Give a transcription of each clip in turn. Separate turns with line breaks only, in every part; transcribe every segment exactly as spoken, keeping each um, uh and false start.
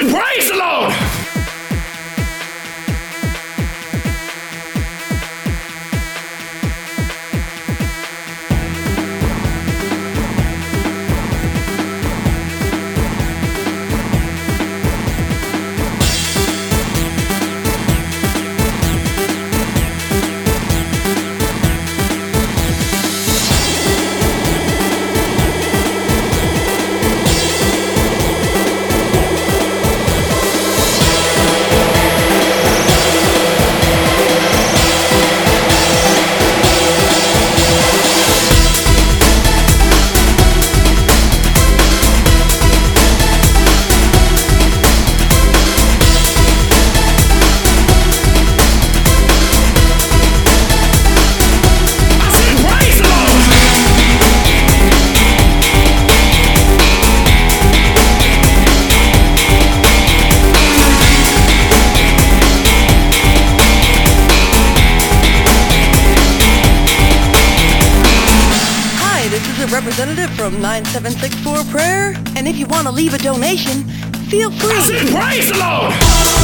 said, praise the Lord.
Representative from nine seven six four Prayer, and if you want to leave a donation, feel free.
I said, praise the Lord.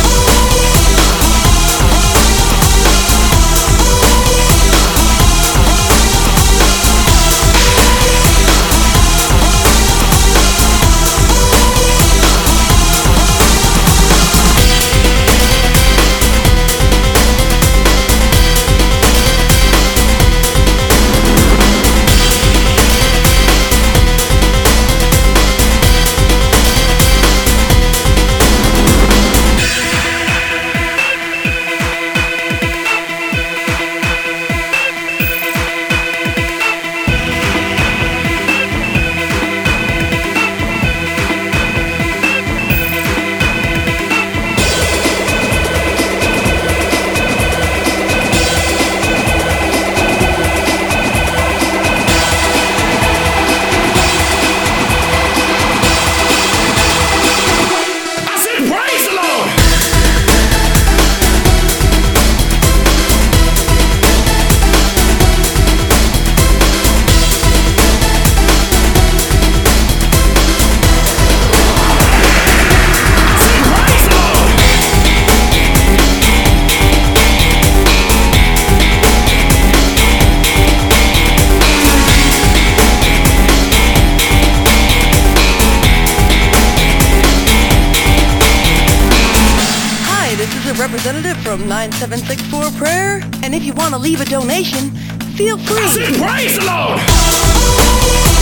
Representative from nine seven six four Prayer, and if you want to leave a donation, feel free.
I said, praise the Lord.